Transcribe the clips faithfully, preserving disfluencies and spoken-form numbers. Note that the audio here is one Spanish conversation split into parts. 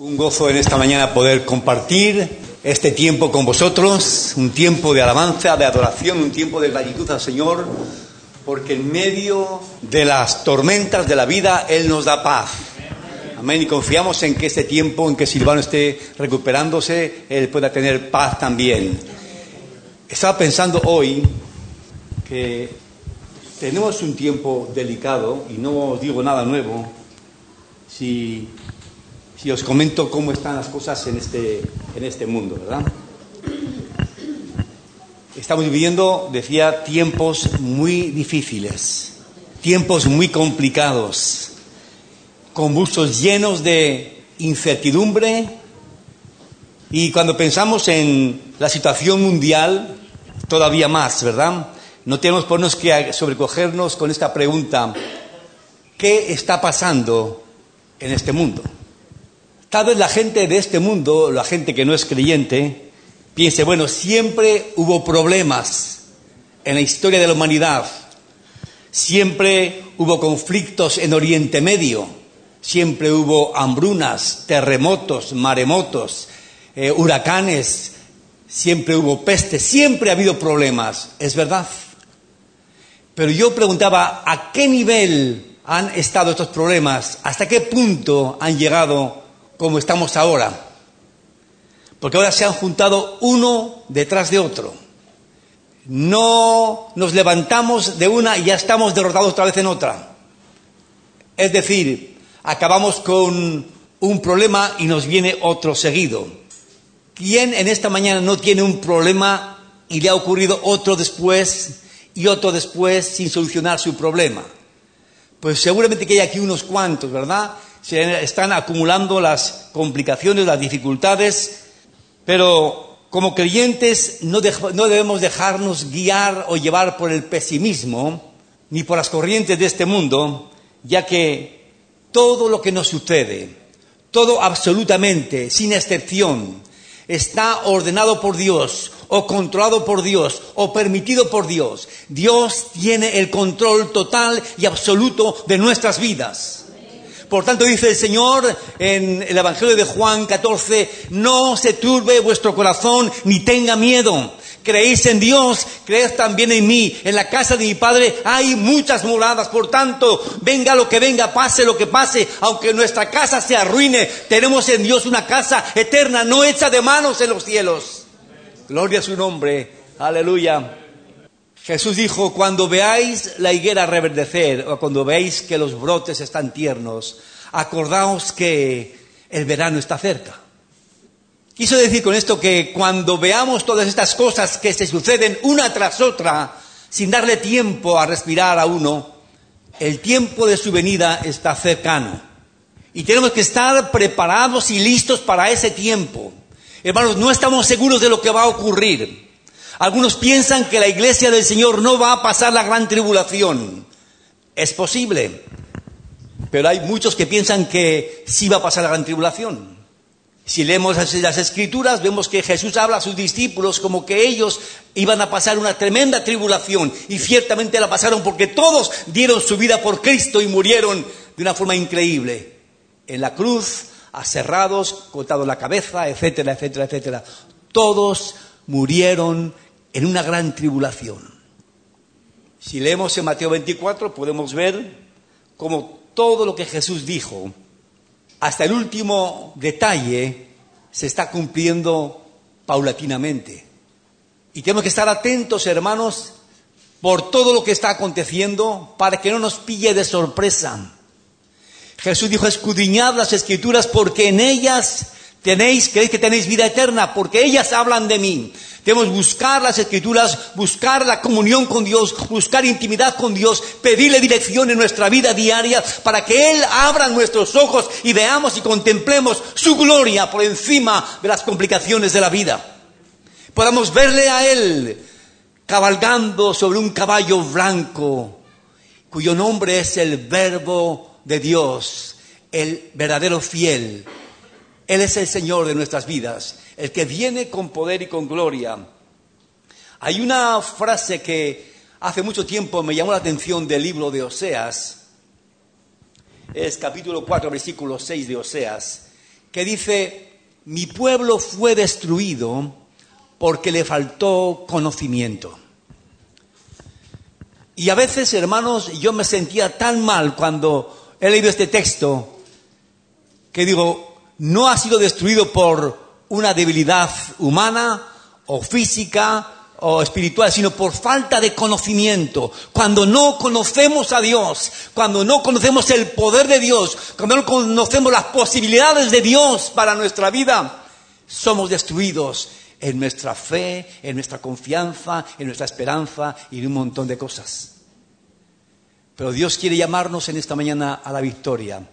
Un gozo en esta mañana poder compartir este tiempo con vosotros, un tiempo de alabanza, de adoración, un tiempo de gratitud al Señor, porque en medio de las tormentas de la vida Él nos da paz. Amén. Y confiamos en que este tiempo en que Silvano esté recuperándose, Él pueda tener paz también. Estaba pensando hoy que tenemos un tiempo delicado, y no os digo nada nuevo si... Si os comento cómo están las cosas en este, en este mundo, ¿verdad? Estamos viviendo, decía, tiempos muy difíciles, tiempos muy complicados, convulsos llenos de incertidumbre. Y cuando pensamos en la situación mundial, todavía más, ¿verdad? No tenemos por nos que sobrecogernos con esta pregunta: ¿qué está pasando en este mundo? Tal vez la gente de este mundo, la gente que no es creyente, piense, bueno, siempre hubo problemas en la historia de la humanidad. Siempre hubo conflictos en Oriente Medio. Siempre hubo hambrunas, terremotos, maremotos, eh, huracanes. Siempre hubo peste. Siempre ha habido problemas. Es verdad. Pero yo preguntaba, ¿a qué nivel han estado estos problemas? ¿Hasta qué punto han llegado como estamos ahora? Porque ahora se han juntado uno detrás de otro. No nos levantamos de una y ya estamos derrotados otra vez en otra. Es decir, acabamos con un problema y nos viene otro seguido. ¿Quién en esta mañana no tiene un problema y le ha ocurrido otro después y otro después sin solucionar su problema? Pues seguramente que hay aquí unos cuantos, ¿verdad? Se están acumulando las complicaciones, las dificultades, pero como creyentes no, de, no debemos dejarnos guiar o llevar por el pesimismo ni por las corrientes de este mundo, ya que todo lo que nos sucede, todo absolutamente, sin excepción, está ordenado por Dios o controlado por Dios o permitido por Dios. Dios tiene el control total y absoluto de nuestras vidas. Por tanto, dice el Señor en el Evangelio de Juan catorce, no se turbe vuestro corazón ni tenga miedo. Creéis en Dios, creed también en mí. En la casa de mi Padre hay muchas moradas. Por tanto, venga lo que venga, pase lo que pase, aunque nuestra casa se arruine, tenemos en Dios una casa eterna, no hecha de manos en los cielos. Gloria a su nombre. Aleluya. Jesús dijo, cuando veáis la higuera reverdecer o cuando veáis que los brotes están tiernos, acordaos que el verano está cerca. Quiso decir con esto que cuando veamos todas estas cosas que se suceden una tras otra, sin darle tiempo a respirar a uno, el tiempo de su venida está cercano. Y tenemos que estar preparados y listos para ese tiempo. Hermanos, no estamos seguros de lo que va a ocurrir. Algunos piensan que la iglesia del Señor no va a pasar la gran tribulación. Es posible. Pero hay muchos que piensan que sí va a pasar la gran tribulación. Si leemos las Escrituras, vemos que Jesús habla a sus discípulos como que ellos iban a pasar una tremenda tribulación. Y ciertamente la pasaron porque todos dieron su vida por Cristo y murieron de una forma increíble. En la cruz, aserrados, cortados la cabeza, etcétera, etcétera, etcétera. Todos murieron en una gran tribulación. Si leemos en Mateo veinticuatro, podemos ver cómo todo lo que Jesús dijo, hasta el último detalle, se está cumpliendo paulatinamente. Y tenemos que estar atentos, hermanos, por todo lo que está aconteciendo, para que no nos pille de sorpresa. Jesús dijo, escudriñad las Escrituras, porque en ellas tenéis, creéis que tenéis vida eterna, porque ellas hablan de mí. Debemos buscar las Escrituras, buscar la comunión con Dios, buscar intimidad con Dios, pedirle dirección en nuestra vida diaria para que Él abra nuestros ojos y veamos y contemplemos su gloria por encima de las complicaciones de la vida. Podamos verle a Él cabalgando sobre un caballo blanco, cuyo nombre es el Verbo de Dios, el verdadero fiel. Él es el Señor de nuestras vidas, el que viene con poder y con gloria. Hay una frase que hace mucho tiempo me llamó la atención del libro de Oseas. Es capítulo cuatro, versículo seis de Oseas. que dice, mi pueblo fue destruido porque le faltó conocimiento. Y a veces, hermanos, yo me sentía tan mal cuando he leído este texto que digo, no ha sido destruido por una debilidad humana o física o espiritual, sino por falta de conocimiento. Cuando no conocemos a Dios, cuando no conocemos el poder de Dios, cuando no conocemos las posibilidades de Dios para nuestra vida, somos destruidos en nuestra fe, en nuestra confianza, en nuestra esperanza y en un montón de cosas. Pero Dios quiere llamarnos en esta mañana a la victoria.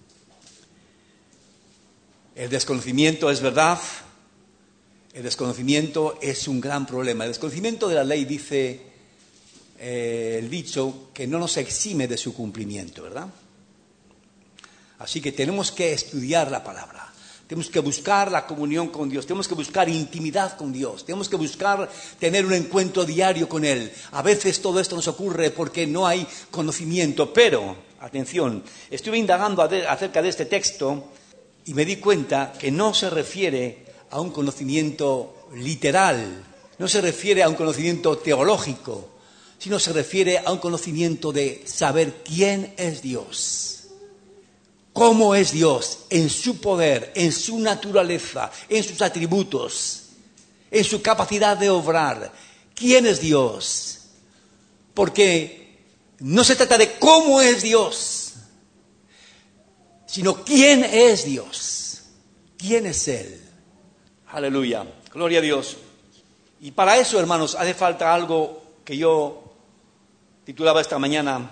El desconocimiento es verdad. El desconocimiento es un gran problema. El desconocimiento de la ley, dice eh, el dicho, que no nos exime de su cumplimiento, ¿verdad? Así que tenemos que estudiar la palabra. Tenemos que buscar la comunión con Dios. Tenemos que buscar intimidad con Dios. Tenemos que buscar tener un encuentro diario con Él. A veces todo esto nos ocurre porque no hay conocimiento. Pero, atención, estuve indagando acerca de este texto y me di cuenta que no se refiere a un conocimiento literal, no se refiere a un conocimiento teológico, sino se refiere a un conocimiento de saber quién es Dios, cómo es Dios en su poder, en su naturaleza, en sus atributos, en su capacidad de obrar. ¿Quién es Dios? Porque no se trata de cómo es Dios, sino quién es Dios, quién es Él. Aleluya, gloria a Dios. Y para eso, hermanos, hace falta algo que yo titulaba esta mañana,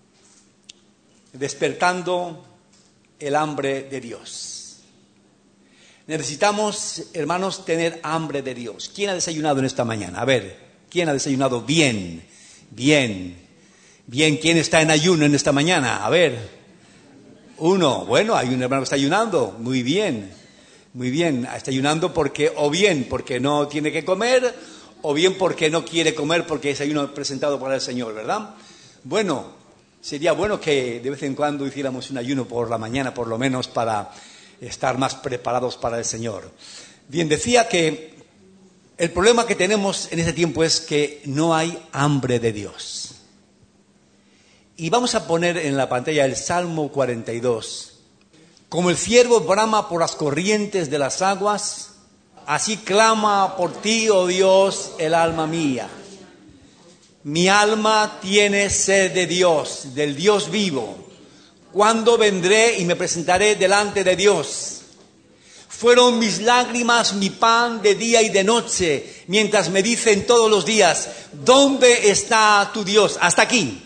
despertando el hambre de Dios. Necesitamos, hermanos, tener hambre de Dios. ¿Quién ha desayunado en esta mañana? A ver, ¿quién ha desayunado bien? Bien. Bien, ¿quién está en ayuno en esta mañana? A ver, uno. Bueno, hay un hermano que está ayunando. Muy bien. Muy bien, está ayunando porque, o bien porque no tiene que comer, o bien porque no quiere comer porque es ayuno presentado por el Señor, ¿verdad? Bueno, sería bueno que de vez en cuando hiciéramos un ayuno por la mañana, por lo menos, para estar más preparados para el Señor. Bien, decía que el problema que tenemos en este tiempo es que no hay hambre de Dios. Y vamos a poner en la pantalla el Salmo cuarenta y dos. Como el ciervo brama por las corrientes de las aguas, así clama por ti, oh Dios, el alma mía. Mi alma tiene sed de Dios, del Dios vivo. ¿Cuándo vendré y me presentaré delante de Dios? Fueron mis lágrimas mi pan de día y de noche, mientras me dicen todos los días, ¿dónde está tu Dios? Hasta aquí.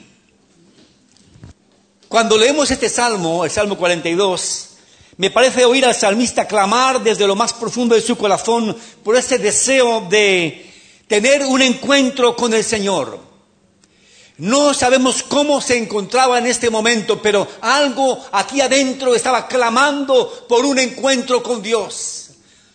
Cuando leemos este salmo, el Salmo cuarenta y dos, me parece oír al salmista clamar desde lo más profundo de su corazón por ese deseo de tener un encuentro con el Señor. No sabemos cómo se encontraba en este momento, pero algo aquí adentro estaba clamando por un encuentro con Dios.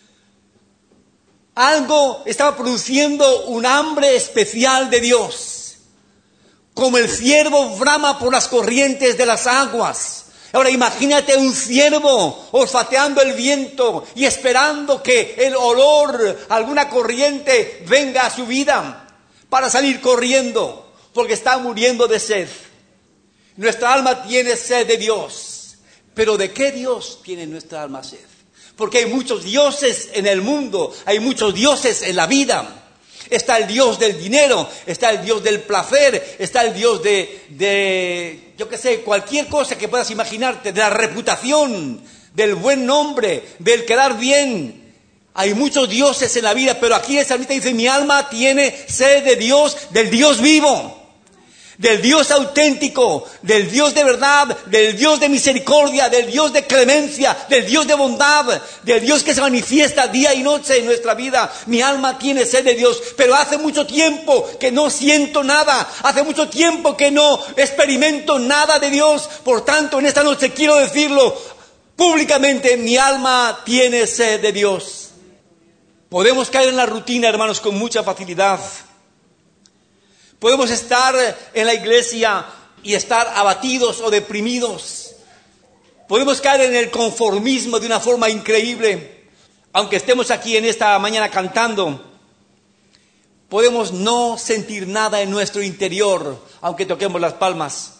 Algo estaba produciendo un hambre especial de Dios. Como el ciervo brama por las corrientes de las aguas. Ahora imagínate un ciervo olfateando el viento y esperando que el olor, alguna corriente venga a su vida para salir corriendo, porque está muriendo de sed. Nuestra alma tiene sed de Dios. Pero ¿de qué Dios tiene nuestra alma sed? Porque hay muchos dioses en el mundo, hay muchos dioses en la vida. Está el Dios del dinero, está el Dios del placer, está el Dios de, de, yo qué sé, cualquier cosa que puedas imaginarte, de la reputación, del buen nombre, del quedar bien. Hay muchos dioses en la vida, pero aquí el salmista dice, mi alma tiene sed de Dios, del Dios vivo. Del Dios auténtico, del Dios de verdad, del Dios de misericordia, del Dios de clemencia, del Dios de bondad, del Dios que se manifiesta día y noche en nuestra vida. Mi alma tiene sed de Dios, pero hace mucho tiempo que no siento nada, hace mucho tiempo que no experimento nada de Dios. Por tanto, en esta noche quiero decirlo públicamente, mi alma tiene sed de Dios. Podemos caer en la rutina, hermanos, con mucha facilidad. Podemos estar en la iglesia y estar abatidos o deprimidos. Podemos caer en el conformismo de una forma increíble. Aunque estemos aquí en esta mañana cantando, podemos no sentir nada en nuestro interior, aunque toquemos las palmas.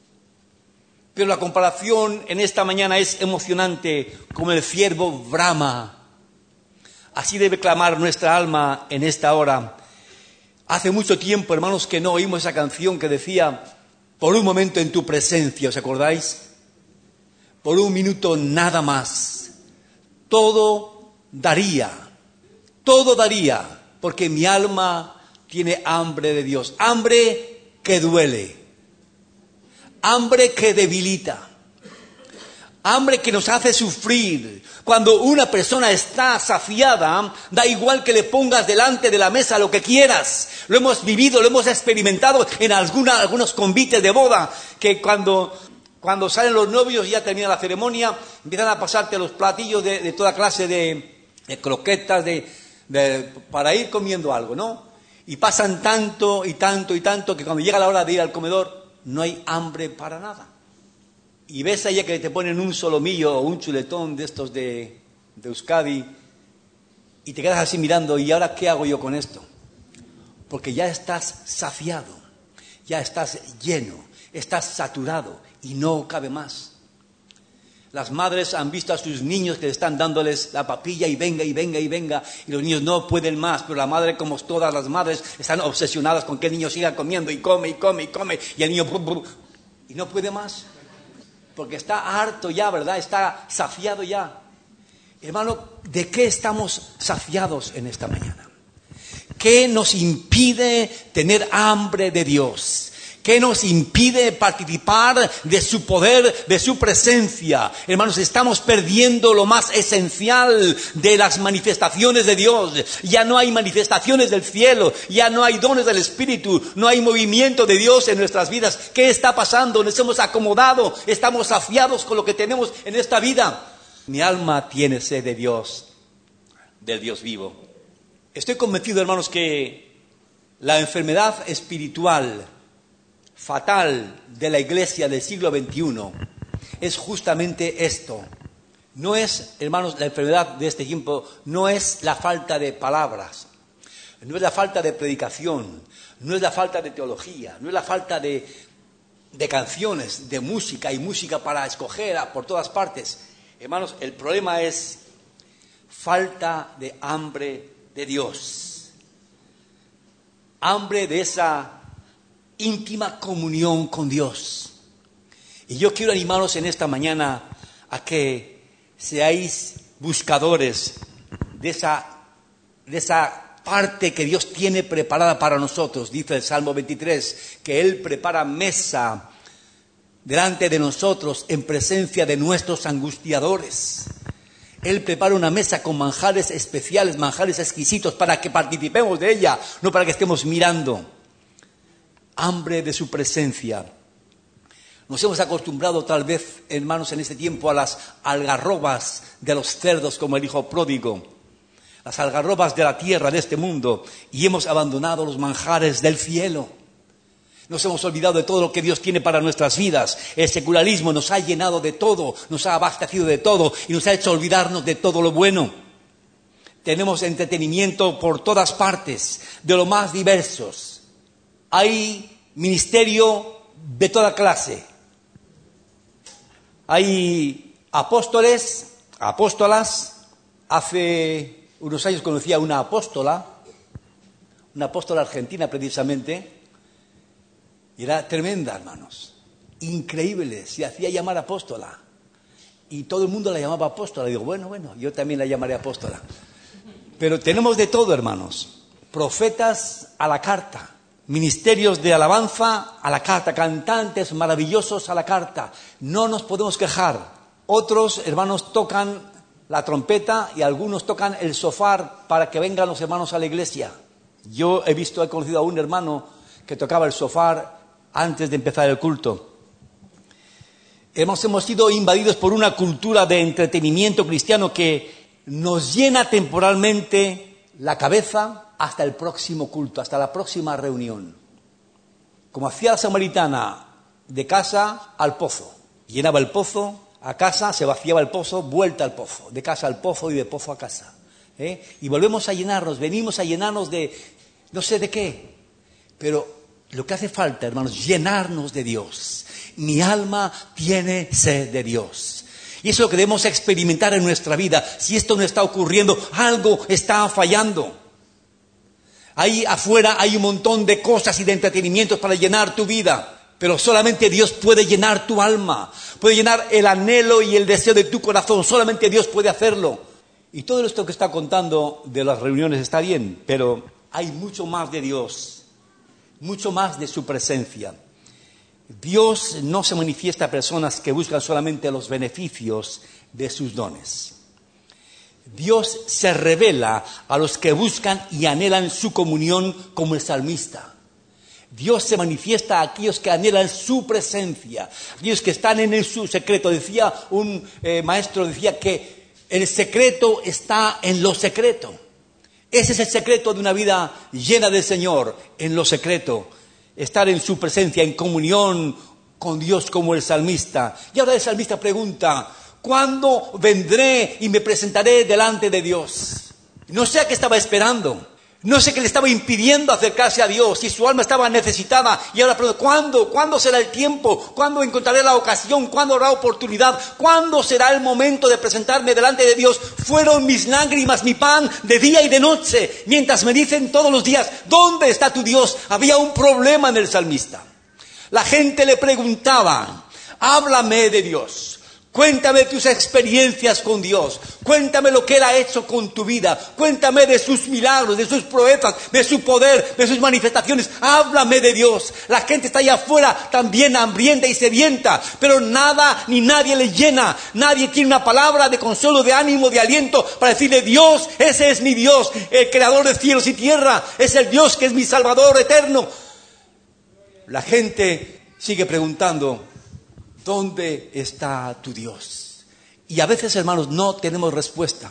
Pero la comparación en esta mañana es emocionante, como el ciervo brama. Así debe clamar nuestra alma en esta hora. Hace mucho tiempo, hermanos, que no oímos esa canción que decía, por un momento en tu presencia, ¿os acordáis? Por un minuto nada más. Todo daría, todo daría, porque mi alma tiene hambre de Dios. Hambre que duele, hambre que debilita, hambre que nos hace sufrir. Cuando una persona está saciada, da igual que le pongas delante de la mesa lo que quieras. Lo hemos vivido, lo hemos experimentado en alguna, algunos convites de boda, que cuando, cuando salen los novios y ya termina la ceremonia, empiezan a pasarte los platillos de, de toda clase de, de croquetas, de, de, para ir comiendo algo, ¿no? Y pasan tanto y tanto y tanto que cuando llega la hora de ir al comedor, no hay hambre para nada. Y ves a ella que te ponen un solomillo o un chuletón de estos de, de Euskadi y te quedas así mirando, ¿y ahora qué hago yo con esto? Porque ya estás saciado, ya estás lleno, estás saturado y no cabe más. Las madres han visto a sus niños que están dándoles la papilla y venga y venga y venga, y los niños no pueden más, pero la madre, como todas las madres, están obsesionadas con que el niño siga comiendo y come y come y come, y el niño brr, brr, y no puede más. Porque está harto ya, ¿verdad? Está saciado ya. Hermano, ¿de qué estamos saciados en esta mañana? ¿Qué nos impide tener hambre de Dios? ¿Qué nos impide participar de su poder, de su presencia? Hermanos, estamos perdiendo lo más esencial de las manifestaciones de Dios. Ya no hay manifestaciones del cielo, ya no hay dones del Espíritu, no hay movimiento de Dios en nuestras vidas. ¿Qué está pasando? Nos hemos acomodado, estamos saciados con lo que tenemos en esta vida. Mi alma tiene sed de Dios, del Dios vivo. Estoy convencido, hermanos, que la enfermedad espiritual fatal de la iglesia del siglo veintiuno es justamente esto. No es, hermanos, la enfermedad de este tiempo, no es la falta de palabras, no es la falta de predicación, no es la falta de teología, no es la falta de, de canciones, de música, y música para escoger por todas partes. Hermanos, el problema es falta de hambre de Dios, hambre de esa íntima comunión con Dios. Y yo quiero animaros en esta mañana a que seáis buscadores de esa, de esa parte que Dios tiene preparada para nosotros. Dice el Salmo veintitrés, que Él prepara mesa delante de nosotros en presencia de nuestros angustiadores. Él prepara una mesa con manjares especiales, manjares exquisitos, para que participemos de ella, no para que estemos mirando. Hambre de su presencia. Nos hemos acostumbrado tal vez, hermanos, en este tiempo a las algarrobas de los cerdos como el hijo pródigo, las algarrobas de la tierra, de este mundo, y hemos abandonado los manjares del cielo. Nos hemos olvidado de todo lo que Dios tiene para nuestras vidas. El secularismo nos ha llenado de todo, nos ha abastecido de todo y nos ha hecho olvidarnos de todo lo bueno. Tenemos entretenimiento por todas partes, de lo más diversos. Hay ministerio de toda clase. Hay apóstoles, apóstolas. Hace unos años conocí a una apóstola, una apóstola argentina precisamente, y era tremenda, hermanos. Increíble, se hacía llamar apóstola. Y todo el mundo la llamaba apóstola. Digo, bueno, bueno, yo también la llamaré apóstola. Pero tenemos de todo, hermanos. Profetas a la carta. Ministerios de alabanza a la carta, cantantes maravillosos a la carta. No nos podemos quejar. Otros hermanos tocan la trompeta y algunos tocan el shofar para que vengan los hermanos a la iglesia. Yo he visto, he conocido a un hermano que tocaba el shofar antes de empezar el culto. Hemos, hemos sido invadidos por una cultura de entretenimiento cristiano que nos llena temporalmente la cabeza hasta el próximo culto, hasta la próxima reunión. Como hacía la samaritana, de casa al pozo. Llenaba el pozo, a casa, se vaciaba el pozo, vuelta al pozo, de casa al pozo y de pozo a casa. ¿eh? Y volvemos a llenarnos, venimos a llenarnos de no sé de qué, pero lo que hace falta, hermanos, llenarnos de Dios. Mi alma tiene sed de Dios. Y eso es lo que debemos experimentar en nuestra vida. Si esto no está ocurriendo, algo está fallando. Ahí afuera hay un montón de cosas y de entretenimientos para llenar tu vida. Pero solamente Dios puede llenar tu alma, puede llenar el anhelo y el deseo de tu corazón. Solamente Dios puede hacerlo. Y todo esto que está contando de las reuniones está bien, pero hay mucho más de Dios, mucho más de su presencia. Dios no se manifiesta a personas que buscan solamente los beneficios de sus dones. Dios se revela a los que buscan y anhelan su comunión como el salmista. Dios se manifiesta a aquellos que anhelan su presencia, aquellos que están en el, su secreto. Decía un eh, maestro, decía que el secreto está en lo secreto. Ese es el secreto de una vida llena del Señor, en lo secreto. Estar en su presencia, en comunión con Dios como el salmista. Y ahora el salmista pregunta, ¿cuándo vendré y me presentaré delante de Dios? No sé a qué estaba esperando. No sé qué le estaba impidiendo acercarse a Dios, si su alma estaba necesitada. Y ahora pregunto, ¿cuándo? ¿Cuándo será el tiempo? ¿Cuándo encontraré la ocasión? ¿Cuándo habrá oportunidad? ¿Cuándo será el momento de presentarme delante de Dios? Fueron mis lágrimas, mi pan de día y de noche, mientras me dicen todos los días, ¿dónde está tu Dios? Había un problema en el salmista. La gente le preguntaba, háblame de Dios. Cuéntame tus experiencias con Dios. Cuéntame lo que Él ha hecho con tu vida. Cuéntame de sus milagros, de sus proezas, de su poder, de sus manifestaciones. Háblame de Dios. La gente está allá afuera también hambrienta y sedienta, pero nada ni nadie le llena. Nadie tiene una palabra de consuelo, de ánimo, de aliento para decirle, Dios, ese es mi Dios, el creador de cielos y tierra. Es el Dios que es mi Salvador eterno. La gente sigue preguntando, ¿dónde está tu Dios? Y a veces, hermanos, no tenemos respuesta.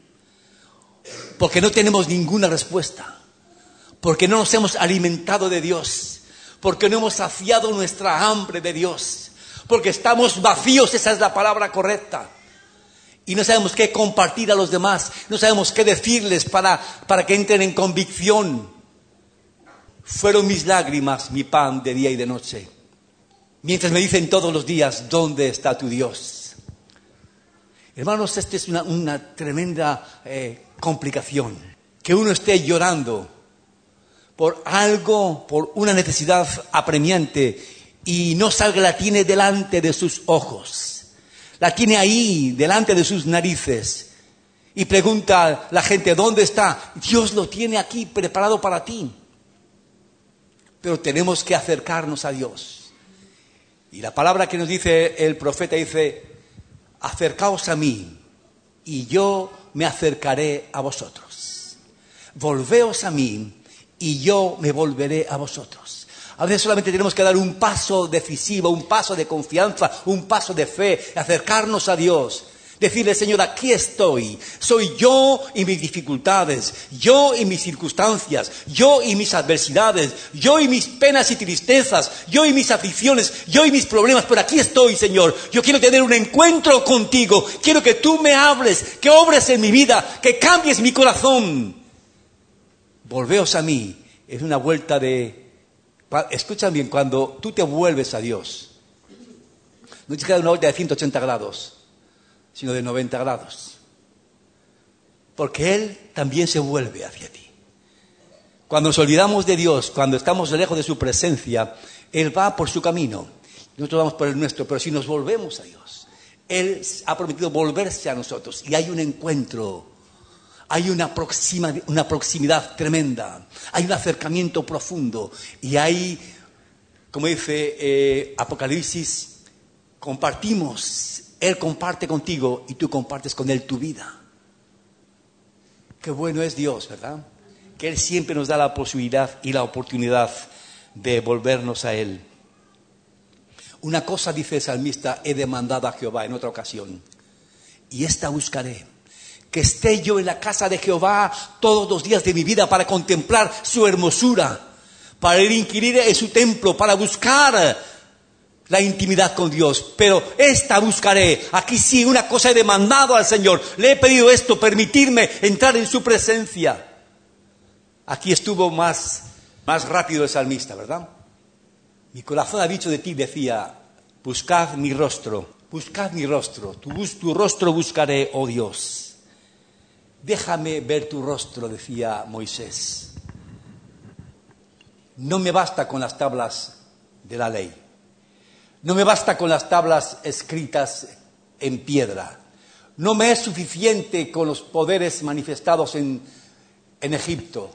Porque no tenemos ninguna respuesta. Porque no nos hemos alimentado de Dios. Porque no hemos saciado nuestra hambre de Dios. Porque estamos vacíos, esa es la palabra correcta. Y no sabemos qué compartir a los demás. No sabemos qué decirles para, para que entren en convicción. Fueron mis lágrimas, mi pan de día y de noche. Mientras me dicen todos los días, ¿dónde está tu Dios? Hermanos, esta es una, una tremenda eh, complicación. Que uno esté llorando por algo, por una necesidad apremiante y no salga, la tiene delante de sus ojos. La tiene ahí, delante de sus narices. Y pregunta a la gente, ¿dónde está? Dios lo tiene aquí preparado para ti. Pero tenemos que acercarnos a Dios. Y la palabra que nos dice el profeta dice, acercaos a mí y yo me acercaré a vosotros. Volveos a mí y yo me volveré a vosotros. A veces solamente tenemos que dar un paso decisivo, un paso de confianza, un paso de fe, acercarnos a Dios. Decirle, Señor, aquí estoy, soy yo y mis dificultades, yo y mis circunstancias, yo y mis adversidades, yo y mis penas y tristezas, yo y mis aflicciones, yo y mis problemas, pero aquí estoy, Señor. Yo quiero tener un encuentro contigo, quiero que tú me hables, que obres en mi vida, que cambies mi corazón. Volveos a mí, es una vuelta de... Escucha bien, cuando tú te vuelves a Dios, no te queda una vuelta de ciento ochenta grados. Sino de noventa grados. Porque Él también se vuelve hacia ti. Cuando nos olvidamos de Dios, cuando estamos lejos de su presencia, Él va por su camino. Nosotros vamos por el nuestro, pero si nos volvemos a Dios, Él ha prometido volverse a nosotros. Y hay un encuentro, hay una, proxima, una proximidad tremenda, hay un acercamiento profundo. Y hay, como dice eh, Apocalipsis, compartimos. Él comparte contigo y tú compartes con Él tu vida. Qué bueno es Dios, ¿verdad? Que Él siempre nos da la posibilidad y la oportunidad de volvernos a Él. Una cosa, dice el salmista, he demandado a Jehová en otra ocasión. Y esta buscaré. Que esté yo en la casa de Jehová todos los días de mi vida para contemplar su hermosura. Para ir a inquirir en su templo, para buscar la intimidad con Dios, pero esta buscaré. Aquí sí, una cosa he demandado al Señor. Le he pedido esto, permitirme entrar en su presencia. Aquí estuvo más, más rápido el salmista, ¿verdad? Mi corazón ha dicho de ti, decía, buscad mi rostro, buscad mi rostro, tu, tu rostro buscaré, oh Dios. Déjame ver tu rostro, decía Moisés. No me basta con las tablas de la ley. No me basta con las tablas escritas en piedra. No me es suficiente con los poderes manifestados en, en Egipto.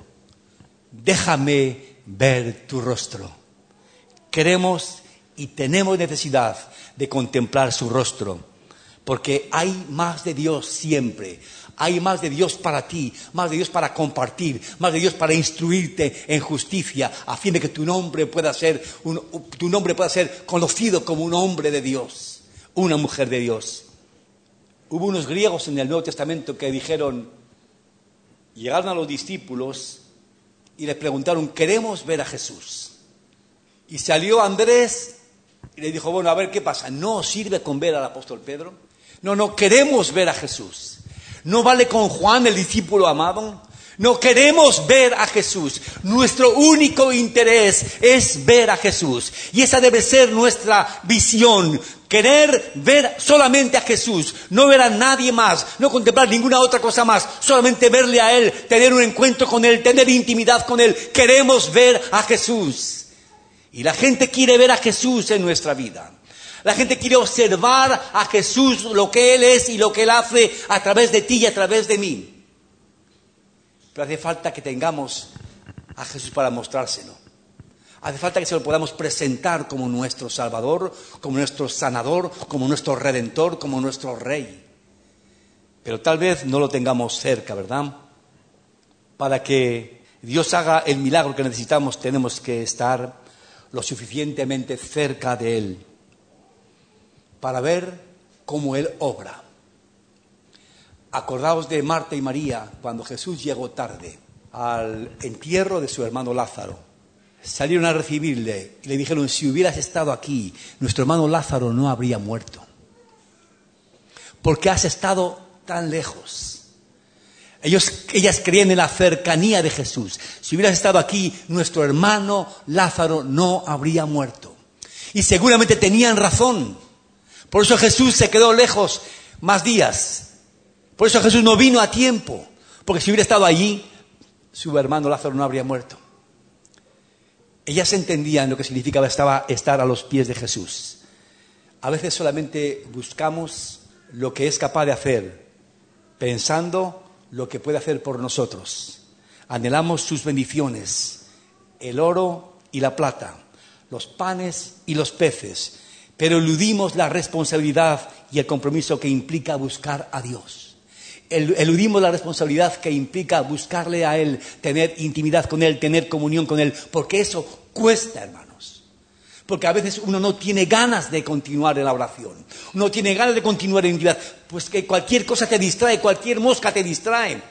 Déjame ver tu rostro. Queremos y tenemos necesidad de contemplar su rostro, porque hay más de Dios siempre. Hay más de Dios para ti, más de Dios para compartir, más de Dios para instruirte en justicia, a fin de que tu nombre pueda ser un, tu nombre pueda ser conocido como un hombre de Dios, una mujer de Dios. Hubo unos griegos en el Nuevo Testamento que dijeron, llegaron a los discípulos y les preguntaron, queremos ver a Jesús. Y salió Andrés y le dijo, bueno, a ver qué pasa, ¿no os sirve con ver al apóstol Pedro? No, no, queremos ver a Jesús. ¿No vale con Juan, el discípulo amado? No, queremos ver a Jesús. Nuestro único interés es ver a Jesús. Y esa debe ser nuestra visión. Querer ver solamente a Jesús. No ver a nadie más. No contemplar ninguna otra cosa más. Solamente verle a Él. Tener un encuentro con Él. Tener intimidad con Él. Queremos ver a Jesús. Y la gente quiere ver a Jesús en nuestra vida. La gente quiere observar a Jesús, lo que Él es y lo que Él hace a través de ti y a través de mí. Pero hace falta que tengamos a Jesús para mostrárselo. Hace falta que se lo podamos presentar como nuestro Salvador, como nuestro Sanador, como nuestro Redentor, como nuestro Rey. Pero tal vez no lo tengamos cerca, ¿verdad? Para que Dios haga el milagro que necesitamos, tenemos que estar lo suficientemente cerca de Él, para ver cómo Él obra. Acordaos de Marta y María cuando Jesús llegó tarde al entierro de su hermano Lázaro. Salieron a recibirle y le dijeron, si hubieras estado aquí, nuestro hermano Lázaro no habría muerto. Porque has estado tan lejos. Ellos, ellas creían en la cercanía de Jesús. Si hubieras estado aquí, nuestro hermano Lázaro no habría muerto. Y seguramente tenían razón. Por eso Jesús se quedó lejos más días. Por eso Jesús no vino a tiempo. Porque si hubiera estado allí, su hermano Lázaro no habría muerto. Ellas entendían lo que significaba estar a los pies de Jesús. A veces solamente buscamos lo que es capaz de hacer, pensando lo que puede hacer por nosotros. Anhelamos sus bendiciones, el oro y la plata, los panes y los peces. Pero eludimos la responsabilidad y el compromiso que implica buscar a Dios. Eludimos la responsabilidad que implica buscarle a Él, tener intimidad con Él, tener comunión con Él, porque eso cuesta, hermanos. Porque a veces uno no tiene ganas de continuar en la oración, no tiene ganas de continuar en intimidad, pues que cualquier cosa te distrae, cualquier mosca te distrae,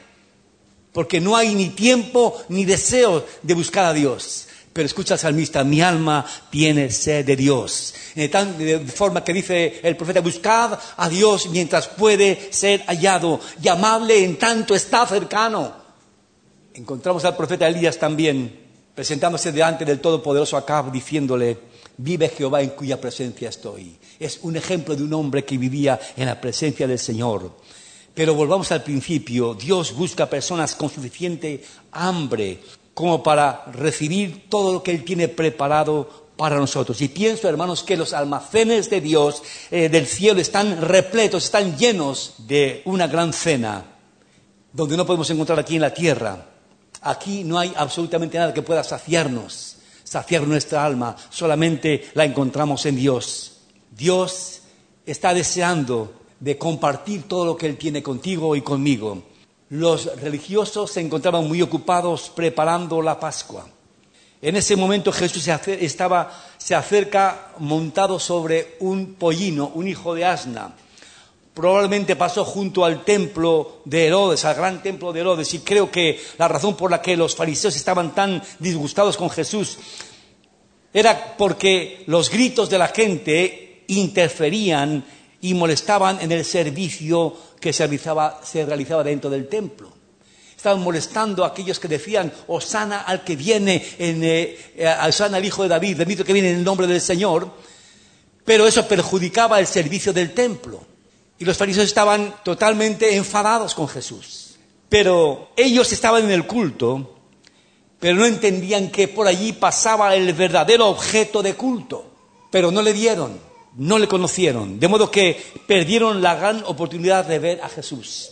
porque no hay ni tiempo ni deseo de buscar a Dios. Pero escucha al salmista, mi alma tiene sed de Dios. De forma que dice el profeta, buscad a Dios mientras puede ser hallado. Llamadle en tanto está cercano. Encontramos al profeta Elías también, presentándose delante del todopoderoso Acab, diciéndole, vive Jehová en cuya presencia estoy. Es un ejemplo de un hombre que vivía en la presencia del Señor. Pero volvamos al principio, Dios busca personas con suficiente hambre como para recibir todo lo que Él tiene preparado para nosotros. Y pienso, hermanos, que los almacenes de Dios, eh, del cielo, están repletos, están llenos de una gran cena, donde no podemos encontrar aquí en la tierra. Aquí no hay absolutamente nada que pueda saciarnos, saciar nuestra alma, solamente la encontramos en Dios. Dios está deseando de compartir todo lo que Él tiene contigo y conmigo. Los religiosos se encontraban muy ocupados preparando la Pascua. En ese momento Jesús se, acer- estaba, se acerca montado sobre un pollino, un hijo de asna. Probablemente pasó junto al templo de Herodes, al gran templo de Herodes, y creo que la razón por la que los fariseos estaban tan disgustados con Jesús era porque los gritos de la gente interferían y molestaban en el servicio que se realizaba, se realizaba dentro del templo. Estaban molestando a aquellos que decían, Hosana al que viene, en, eh, Hosana al hijo de David, bendito que viene en el nombre del Señor, pero eso perjudicaba el servicio del templo. Y los fariseos estaban totalmente enfadados con Jesús. Pero ellos estaban en el culto, pero no entendían que por allí pasaba el verdadero objeto de culto. Pero no le dieron, no le conocieron, de modo que perdieron la gran oportunidad de ver a Jesús.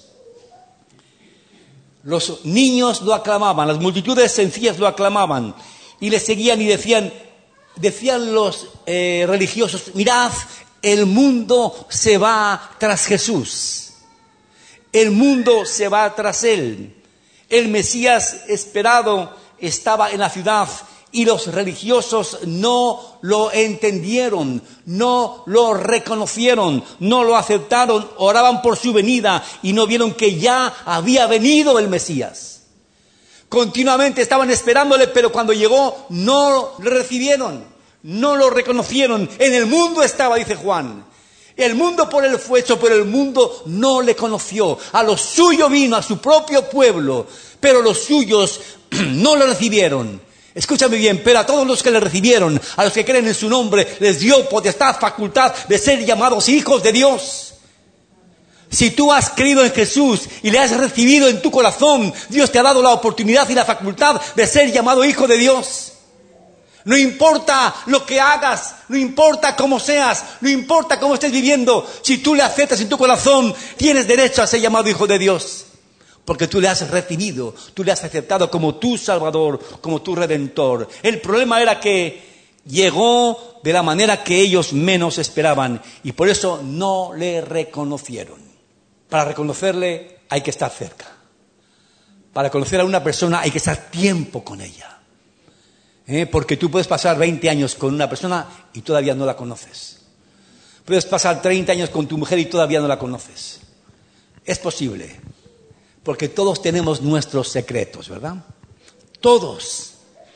Los niños lo aclamaban, las multitudes sencillas lo aclamaban y le seguían y decían, decían los eh, religiosos, mirad, el mundo se va tras Jesús, el mundo se va tras él, el Mesías esperado estaba en la ciudad y los religiosos no lo entendieron, no lo reconocieron, no lo aceptaron, oraban por su venida y no vieron que ya había venido el Mesías. Continuamente estaban esperándole, pero cuando llegó no lo recibieron, no lo reconocieron. En el mundo estaba, dice Juan. El mundo por él fue hecho, pero el mundo no le conoció. A lo suyo vino, a su propio pueblo, pero los suyos no lo recibieron. Escúchame bien, pero a todos los que le recibieron, a los que creen en su nombre, les dio potestad, facultad de ser llamados hijos de Dios. Si tú has creído en Jesús y le has recibido en tu corazón, Dios te ha dado la oportunidad y la facultad de ser llamado hijo de Dios. No importa lo que hagas, no importa cómo seas, no importa cómo estés viviendo, si tú le aceptas en tu corazón, tienes derecho a ser llamado hijo de Dios. Porque tú le has recibido, tú le has aceptado como tu Salvador, como tu Redentor. El problema era que llegó de la manera que ellos menos esperaban y por eso no le reconocieron. Para reconocerle hay que estar cerca. Para conocer a una persona hay que estar tiempo con ella. ¿Eh? Porque tú puedes pasar veinte años con una persona y todavía no la conoces. Puedes pasar treinta años con tu mujer y todavía no la conoces. Es posible. Porque todos tenemos nuestros secretos, ¿verdad? Todos.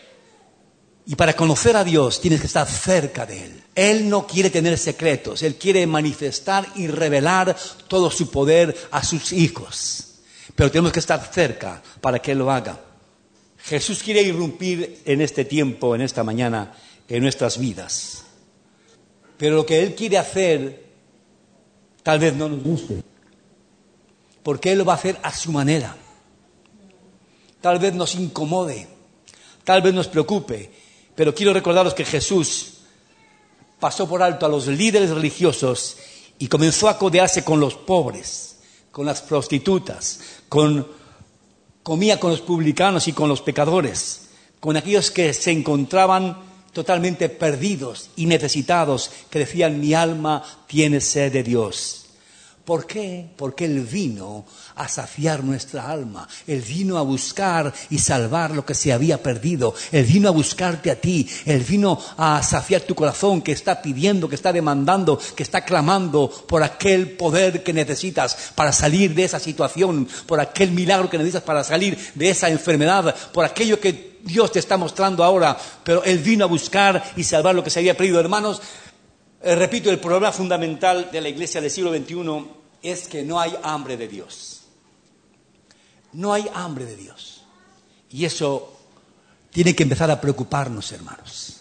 Y para conocer a Dios tienes que estar cerca de Él. Él no quiere tener secretos. Él quiere manifestar y revelar todo su poder a sus hijos. Pero tenemos que estar cerca para que Él lo haga. Jesús quiere irrumpir en este tiempo, en esta mañana, en nuestras vidas. Pero lo que Él quiere hacer tal vez no nos guste. Porque Él lo va a hacer a su manera. Tal vez nos incomode, tal vez nos preocupe, pero quiero recordaros que Jesús pasó por alto a los líderes religiosos y comenzó a codearse con los pobres, con las prostitutas, con, comía con los publicanos y con los pecadores, con aquellos que se encontraban totalmente perdidos y necesitados, que decían, mi alma tiene sed de Dios. ¿Por qué? Porque Él vino a saciar nuestra alma. Él vino a buscar y salvar lo que se había perdido. Él vino a buscarte a ti. Él vino a saciar tu corazón que está pidiendo, que está demandando, que está clamando por aquel poder que necesitas para salir de esa situación, por aquel milagro que necesitas para salir de esa enfermedad, por aquello que Dios te está mostrando ahora. Pero Él vino a buscar y salvar lo que se había perdido. Hermanos, Eh, repito, el problema fundamental de la iglesia del siglo veintiuno es que no hay hambre de Dios. No hay hambre de Dios. Y eso tiene que empezar a preocuparnos, hermanos.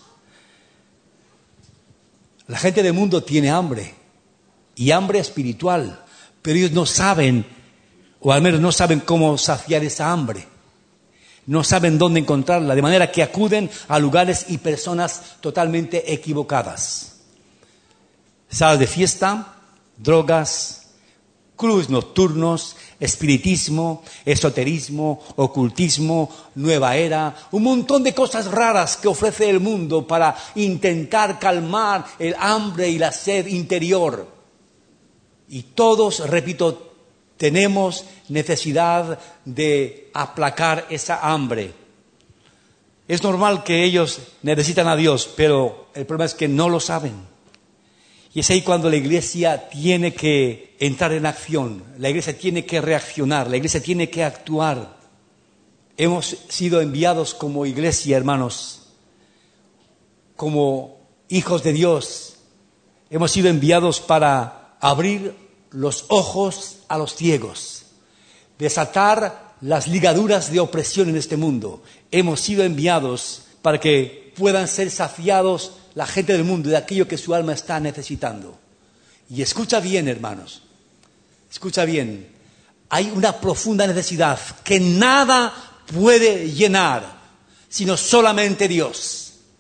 La gente del mundo tiene hambre, y hambre espiritual, pero ellos no saben, o al menos no saben cómo saciar esa hambre. No saben dónde encontrarla, de manera que acuden a lugares y personas totalmente equivocadas. Salas de fiesta, drogas, clubes nocturnos, espiritismo, esoterismo, ocultismo, nueva era, un montón de cosas raras que ofrece el mundo para intentar calmar el hambre y la sed interior. Y todos, repito, tenemos necesidad de aplacar esa hambre. Es normal que ellos necesitan a Dios, pero el problema es que no lo saben. Y es ahí cuando la iglesia tiene que entrar en acción, la iglesia tiene que reaccionar, la iglesia tiene que actuar. Hemos sido enviados como iglesia, hermanos, como hijos de Dios, hemos sido enviados para abrir los ojos a los ciegos, desatar las ligaduras de opresión en este mundo. Hemos sido enviados para que puedan ser saciados la gente del mundo de aquello que su alma está necesitando. Y escucha bien, hermanos, escucha bien, hay una profunda necesidad que nada puede llenar, sino solamente Dios.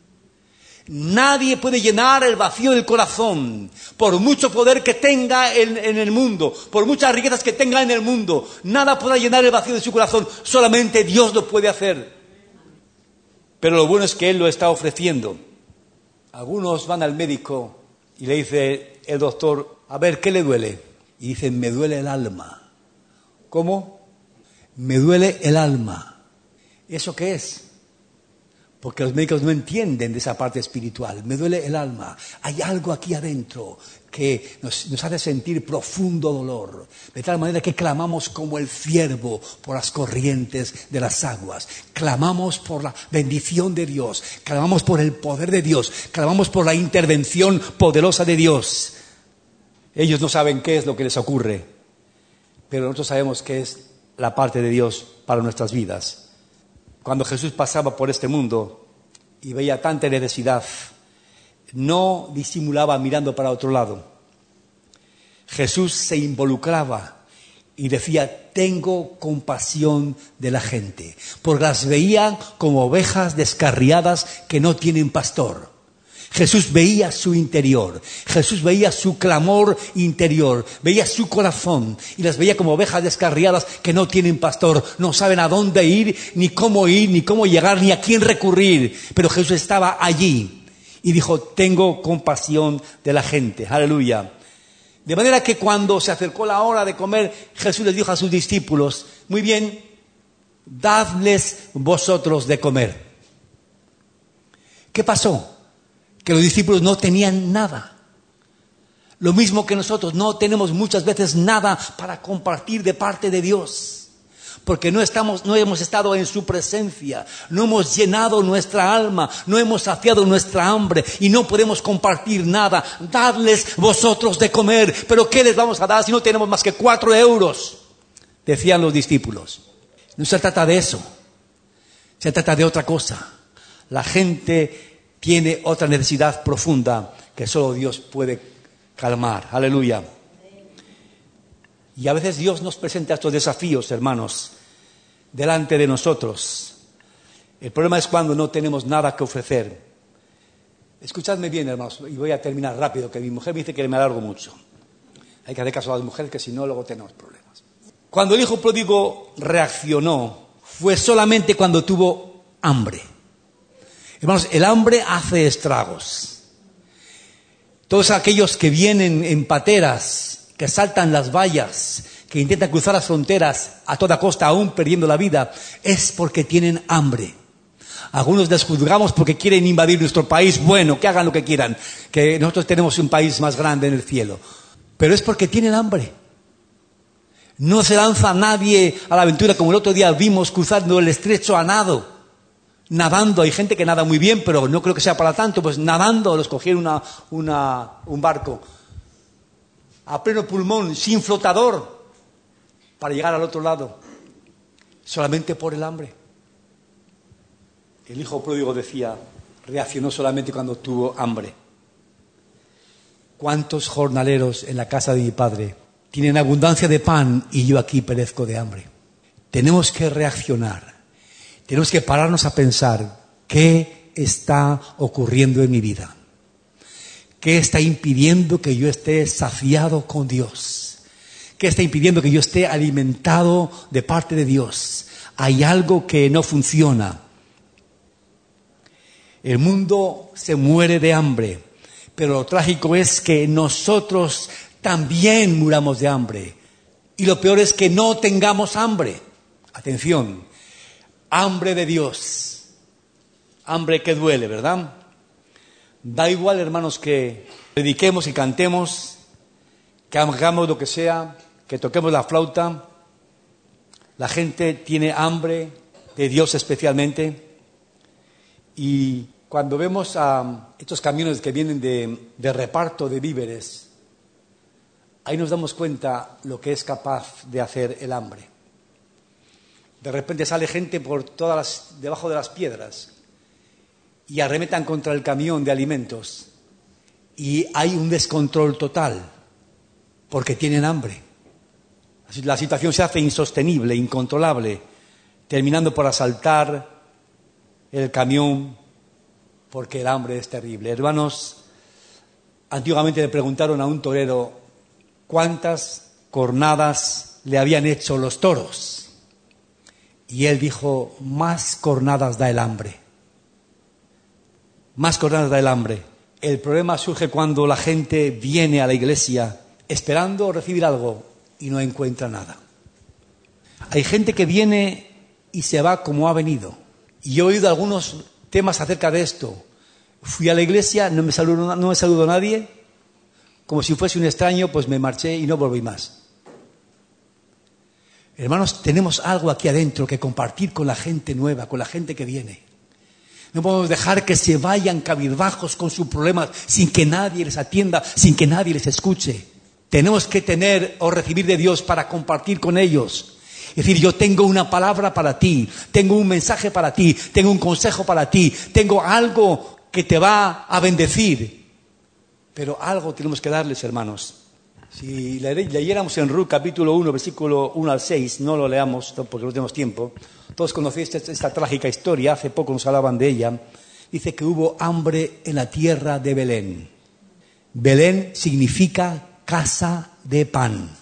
Nadie puede llenar el vacío del corazón, por mucho poder que tenga en, en el mundo, por muchas riquezas que tenga en el mundo. Nada podrá llenar el vacío de su corazón, solamente Dios lo puede hacer. Pero lo bueno es que Él lo está ofreciendo. Algunos van al médico y le dice el doctor, a ver, ¿qué le duele? Y dicen, me duele el alma. ¿Cómo? Me duele el alma. ¿Eso qué es? Porque los médicos no entienden de esa parte espiritual. Me duele el alma. Hay algo aquí adentro que nos, nos hace sentir profundo dolor. De tal manera que clamamos como el ciervo por las corrientes de las aguas. Clamamos por la bendición de Dios. Clamamos por el poder de Dios. Clamamos por la intervención poderosa de Dios. Ellos no saben qué es lo que les ocurre, pero nosotros sabemos qué es la parte de Dios para nuestras vidas. Cuando Jesús pasaba por este mundo y veía tanta necesidad, no disimulaba mirando para otro lado. Jesús se involucraba y decía, tengo compasión de la gente, porque las veía como ovejas descarriadas que no tienen pastor. Jesús veía su interior, Jesús veía su clamor interior, veía su corazón y las veía como ovejas descarriadas que no tienen pastor, no saben a dónde ir, ni cómo ir, ni cómo llegar, ni a quién recurrir. Pero Jesús estaba allí y dijo, tengo compasión de la gente. Aleluya. De manera que cuando se acercó la hora de comer, Jesús les dijo a sus discípulos, muy bien, dadles vosotros de comer. ¿Qué pasó? Que los discípulos no tenían nada. Lo mismo que nosotros, no tenemos muchas veces nada para compartir de parte de Dios. Porque no estamos, no hemos estado en su presencia, no hemos llenado nuestra alma, no hemos saciado nuestra hambre y no podemos compartir nada. Dadles vosotros de comer. ¿Pero qué les vamos a dar si no tenemos más que cuatro euros? Decían los discípulos. No se trata de eso, se trata de otra cosa. La gente tiene otra necesidad profunda que solo Dios puede calmar. Aleluya. Y a veces Dios nos presenta estos desafíos, hermanos, delante de nosotros. El problema es cuando no tenemos nada que ofrecer. Escuchadme bien, hermanos, y voy a terminar rápido, que mi mujer me dice que me alargo mucho. Hay que hacer caso a las mujeres, que si no, luego tenemos problemas. Cuando el hijo pródigo reaccionó, fue solamente cuando tuvo hambre. Hermanos, el hambre hace estragos. Todos aquellos que vienen en pateras, que saltan las vallas, que intentan cruzar las fronteras a toda costa, aún perdiendo la vida, es porque tienen hambre. Algunos les juzgamos porque quieren invadir nuestro país. Bueno, que hagan lo que quieran, que nosotros tenemos un país más grande en el cielo. Pero es porque tienen hambre. No se lanza nadie a la aventura como el otro día vimos cruzando el estrecho a nado. Nadando, hay gente que nada muy bien, pero no creo que sea para tanto, pues nadando los cogieron una, una, un barco a pleno pulmón, sin flotador, para llegar al otro lado, solamente por el hambre. El hijo pródigo decía, reaccionó solamente cuando tuvo hambre. ¿Cuántos jornaleros en la casa de mi padre tienen abundancia de pan y yo aquí perezco de hambre? Tenemos que reaccionar. Tenemos que pararnos a pensar, ¿qué está ocurriendo en mi vida? ¿Qué está impidiendo que yo esté saciado con Dios? ¿Qué está impidiendo que yo esté alimentado de parte de Dios? Hay algo que no funciona. El mundo se muere de hambre, pero lo trágico es que nosotros también muramos de hambre. Y lo peor es que no tengamos hambre. Atención. Hambre de Dios, hambre que duele, ¿verdad? Da igual, hermanos, que prediquemos y cantemos, que hagamos lo que sea, que toquemos la flauta. La gente tiene hambre de Dios especialmente y Cuando vemos a estos camiones que vienen de, de reparto de víveres, ahí nos damos cuenta lo que es capaz de hacer el hambre. De repente sale gente por todas las, debajo de las piedras y arremetan contra el camión de alimentos y hay un descontrol total porque tienen hambre. La situación se hace insostenible, incontrolable, terminando por asaltar el camión porque el hambre es terrible. Hermanos, antiguamente le preguntaron a un torero cuántas cornadas le habían hecho los toros. Y él dijo, más cornadas da el hambre. Más cornadas da el hambre. El problema surge cuando la gente viene a la iglesia esperando recibir algo y no encuentra nada. Hay gente que viene y se va como ha venido. Y yo he oído algunos temas acerca de esto. Fui a la iglesia, no me saludó, no me saludó nadie, como si fuese un extraño, pues me marché y no volví más. Hermanos, tenemos algo aquí adentro que compartir con la gente nueva, con la gente que viene. No podemos dejar que se vayan cabizbajos con sus problemas sin que nadie les atienda, sin que nadie les escuche. Tenemos que tener o recibir de Dios para compartir con ellos. Es decir, yo tengo una palabra para ti, tengo un mensaje para ti, tengo un consejo para ti, tengo algo que te va a bendecir. Pero algo tenemos que darles, hermanos. Si leyéramos en Ruth capítulo uno, versículo uno al seis, no lo leamos porque no tenemos tiempo. Todos conocéis esta, esta trágica historia, hace poco nos hablaban de ella. Dice que hubo hambre en la tierra de Belén. Belén significa casa de pan.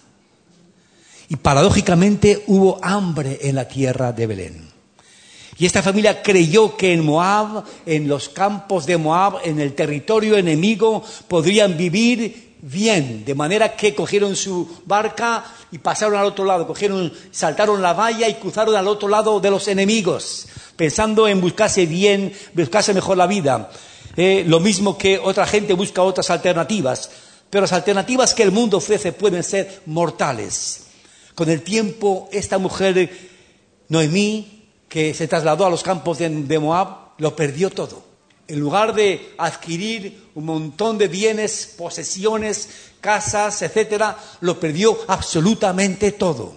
Y paradójicamente hubo hambre en la tierra de Belén. Y esta familia creyó que en Moab, en los campos de Moab, en el territorio enemigo, podrían vivir bien. De manera que cogieron su barca y pasaron al otro lado. Cogieron, saltaron la valla y cruzaron al otro lado de los enemigos, pensando en buscarse bien, buscarse mejor la vida. Eh, lo mismo que otra gente busca otras alternativas. Pero las alternativas que el mundo ofrece pueden ser mortales. Con el tiempo, esta mujer, Noemí, que se trasladó a los campos de, de Moab, lo perdió todo. En lugar de adquirir un montón de bienes, posesiones, casas, etcétera, lo perdió absolutamente todo.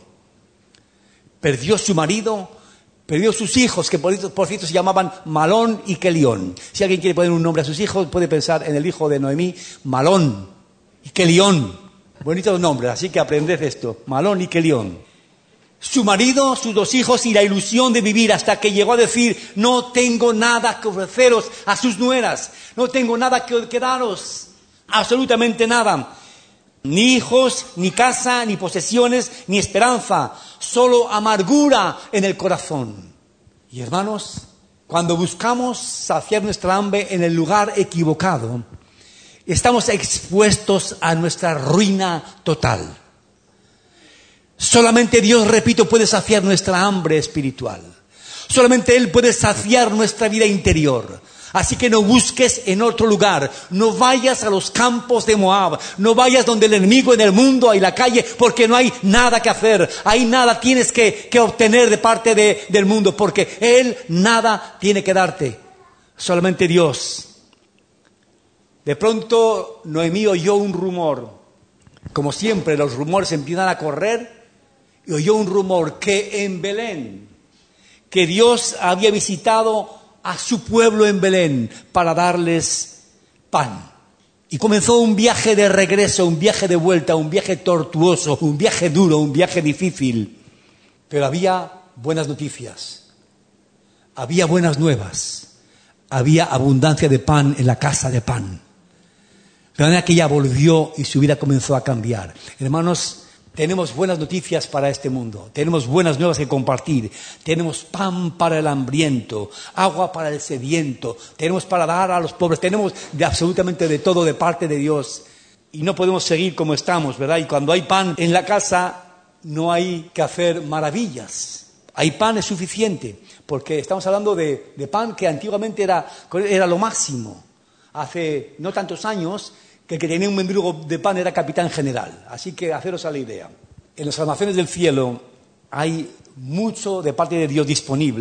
Perdió su marido, perdió sus hijos, que por, por cierto se llamaban Malón y Kelión. Si alguien quiere poner un nombre a sus hijos, puede pensar en el hijo de Noemí, Malón y Kelión. Bonitos nombres, así que aprended esto, Malón y Kelión. Su marido, sus dos hijos y la ilusión de vivir, hasta que llegó a decir, no tengo nada que ofreceros a sus nueras, no tengo nada que, que daros, absolutamente nada. Ni hijos, ni casa, ni posesiones, ni esperanza, solo amargura en el corazón. Y hermanos, cuando buscamos saciar nuestra hambre en el lugar equivocado, estamos expuestos a nuestra ruina total. Solamente Dios, repito, puede saciar nuestra hambre espiritual. Solamente Él puede saciar nuestra vida interior. Así que no busques en otro lugar. No vayas a los campos de Moab. No vayas donde el enemigo en el mundo, hay la calle, porque no hay nada que hacer. Hay nada tienes que, que obtener de parte de, del mundo, porque Él nada tiene que darte. Solamente Dios. De pronto Noemí oyó un rumor. Como siempre, los rumores empiezan a correr. Y oyó un rumor que en Belén, que Dios había visitado a su pueblo en Belén para darles pan. Y comenzó un viaje de regreso, un viaje de vuelta, un viaje tortuoso, un viaje duro, un viaje difícil. Pero había buenas noticias, había buenas nuevas, había abundancia de pan en la casa de pan. De manera que ella volvió y su vida comenzó a cambiar. Hermanos, tenemos buenas noticias para este mundo, tenemos buenas nuevas que compartir, tenemos pan para el hambriento, agua para el sediento, tenemos para dar a los pobres, tenemos de absolutamente de todo de parte de Dios. Y no podemos seguir como estamos, ¿verdad? Y cuando hay pan en la casa, no hay que hacer maravillas. Hay pan, es suficiente, porque estamos hablando de, de pan que antiguamente era, era lo máximo. Hace no tantos años, que el que tenía un mendrugo de pan era capitán general. Así que haceros a la idea. En los almacenes del cielo hay mucho de parte de Dios disponible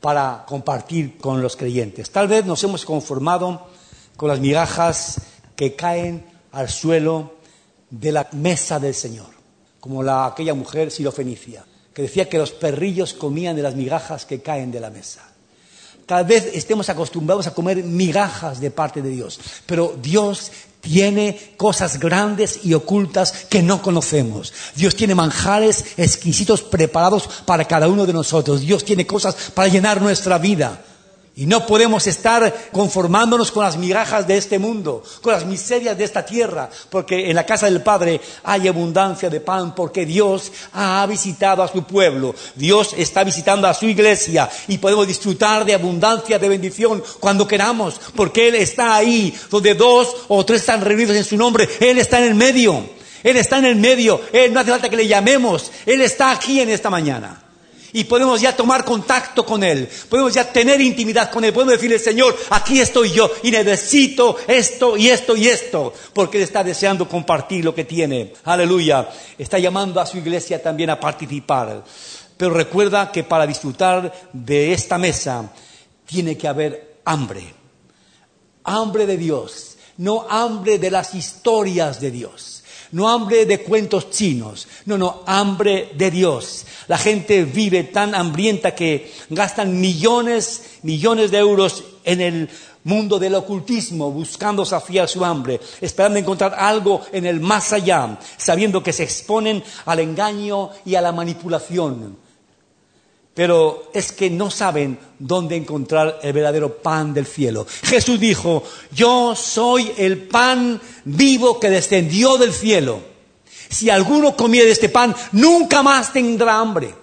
para compartir con los creyentes. Tal vez nos hemos conformado con las migajas que caen al suelo de la mesa del Señor, como la, aquella mujer sirofenicia, que decía que los perrillos comían de las migajas que caen de la mesa. Tal vez estemos acostumbrados a comer migajas de parte de Dios, pero Dios tiene cosas grandes y ocultas que no conocemos. Dios tiene manjares exquisitos preparados para cada uno de nosotros. Dios tiene cosas para llenar nuestra vida. Y no podemos estar conformándonos con las migajas de este mundo, con las miserias de esta tierra, porque en la casa del Padre hay abundancia de pan, porque Dios ha visitado a su pueblo, Dios está visitando a su iglesia y podemos disfrutar de abundancia, de bendición cuando queramos, porque Él está ahí, donde dos o tres están reunidos en su nombre, Él está en el medio, Él está en el medio, Él no hace falta que le llamemos, Él está aquí en esta mañana. Y podemos ya tomar contacto con Él, podemos ya tener intimidad con Él, podemos decirle, Señor, aquí estoy yo y necesito esto y esto y esto, porque Él está deseando compartir lo que tiene. Aleluya, está llamando a su iglesia también a participar. Pero recuerda que para disfrutar de esta mesa tiene que haber hambre, hambre de Dios, no hambre de las historias de Dios. No hambre de cuentos chinos, no, no, hambre de Dios. La gente vive tan hambrienta que gastan millones, millones de euros en el mundo del ocultismo, buscando saciar su hambre, esperando encontrar algo en el más allá, sabiendo que se exponen al engaño y a la manipulación. Pero es que no saben dónde encontrar el verdadero pan del cielo. Jesús dijo, yo soy el pan vivo que descendió del cielo. Si alguno comiere de este pan, nunca más tendrá hambre.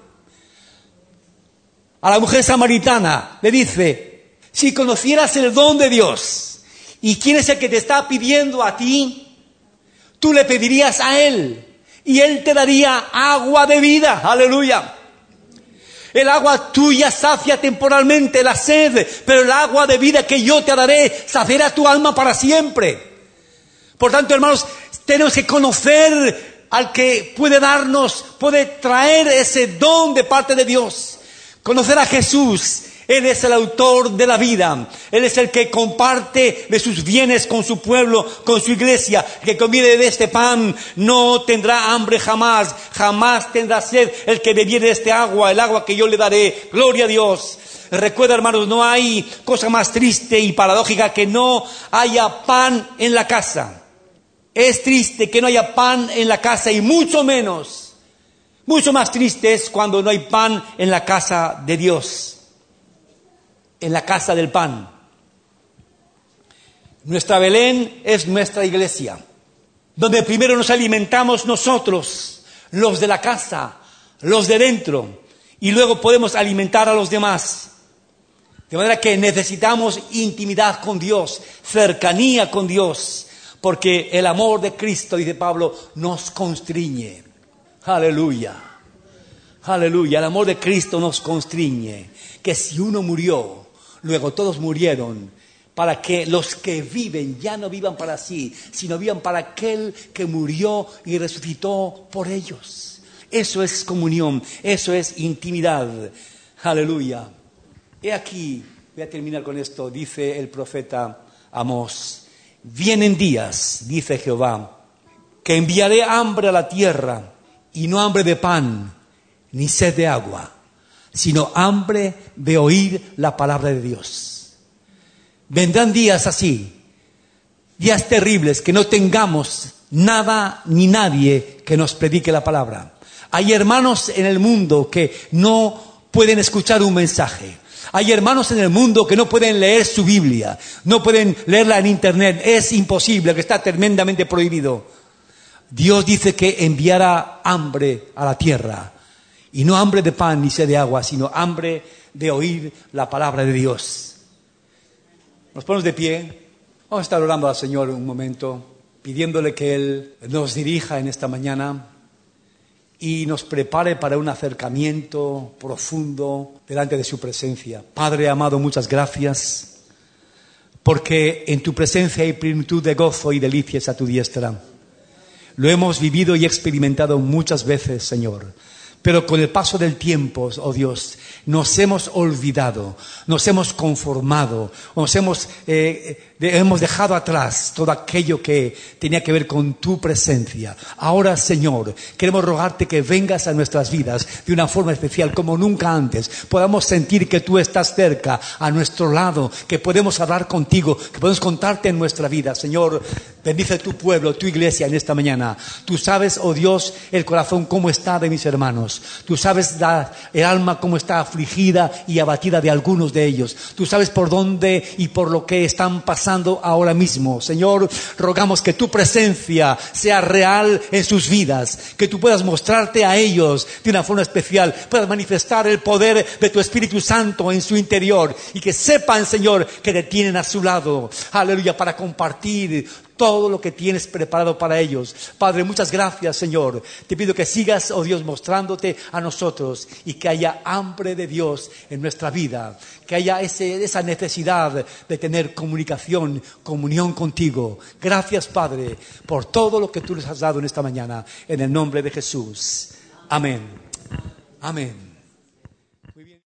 A la mujer samaritana le dice, si conocieras el don de Dios y quién es el que te está pidiendo a ti, tú le pedirías a Él y Él te daría agua de vida. Aleluya. El agua tuya sacia temporalmente la sed, pero el agua de vida que yo te daré saciará tu alma para siempre. Por tanto, hermanos, tenemos que conocer al que puede darnos, puede traer ese don de parte de Dios. Conocer a Jesús. Él es el autor de la vida. Él es el que comparte de sus bienes con su pueblo, con su iglesia. El que comiere de este pan no tendrá hambre jamás. Jamás tendrá sed el que bebiere de este agua, el agua que yo le daré. Gloria a Dios. Recuerda, hermanos, no hay cosa más triste y paradójica que no haya pan en la casa. Es triste que no haya pan en la casa y mucho menos, mucho más triste es cuando no hay pan en la casa de Dios. En la casa del pan. Nuestra Belén es nuestra iglesia, donde primero nos alimentamos nosotros, los de la casa, los de dentro, y luego podemos alimentar a los demás. De manera que necesitamos intimidad con Dios, cercanía con Dios, porque el amor de Cristo, dice Pablo, nos constriñe. Aleluya. Aleluya. El amor de Cristo nos constriñe. Que si uno murió, luego todos murieron, para que los que viven ya no vivan para sí, sino vivan para aquel que murió y resucitó por ellos. Eso es comunión, eso es intimidad. Aleluya. He aquí, voy a terminar con esto, dice el profeta Amós. Vienen días, dice Jehová, que enviaré hambre a la tierra, y no hambre de pan, ni sed de agua, sino hambre de oír la palabra de Dios. Vendrán días así, días terribles, que no tengamos nada ni nadie que nos predique la palabra. Hay hermanos en el mundo que no pueden escuchar un mensaje. Hay hermanos en el mundo que no pueden leer su Biblia, no pueden leerla en internet. Es imposible, que está tremendamente prohibido. Dios dice que enviará hambre a la tierra. Y no hambre de pan ni sed de agua, sino hambre de oír la palabra de Dios. Nos ponemos de pie. Vamos a estar orando al Señor un momento, pidiéndole que Él nos dirija en esta mañana y nos prepare para un acercamiento profundo delante de su presencia. Padre amado, muchas gracias, porque en tu presencia hay plenitud de gozo y delicias a tu diestra. Lo hemos vivido y experimentado muchas veces, Señor. Pero con el paso del tiempo, oh Dios, nos hemos olvidado, nos hemos conformado, nos hemos, eh, de, hemos dejado atrás todo aquello que tenía que ver con tu presencia. Ahora, Señor, queremos rogarte que vengas a nuestras vidas de una forma especial, como nunca antes. Podamos sentir que tú estás cerca, a nuestro lado, que podemos hablar contigo, que podemos contarte en nuestra vida. Señor, bendice tu pueblo, tu iglesia en esta mañana. Tú sabes, oh Dios, el corazón cómo está de mis hermanos. Tú sabes la, el alma cómo está afligida y abatida de algunos de ellos. Tú sabes por dónde y por lo que están pasando ahora mismo. Señor, rogamos que tu presencia sea real en sus vidas, que tú puedas mostrarte a ellos de una forma especial, puedas manifestar el poder de tu Espíritu Santo en su interior y que sepan, Señor, que te tienen a su lado. Aleluya, para compartir todo lo que tienes preparado para ellos. Padre, muchas gracias, Señor. Te pido que sigas, oh Dios, mostrándote a nosotros y que haya hambre de Dios en nuestra vida, que haya ese, esa necesidad de tener comunicación, comunión contigo. Gracias, Padre, por todo lo que tú les has dado en esta mañana, en el nombre de Jesús. Amén. Amén.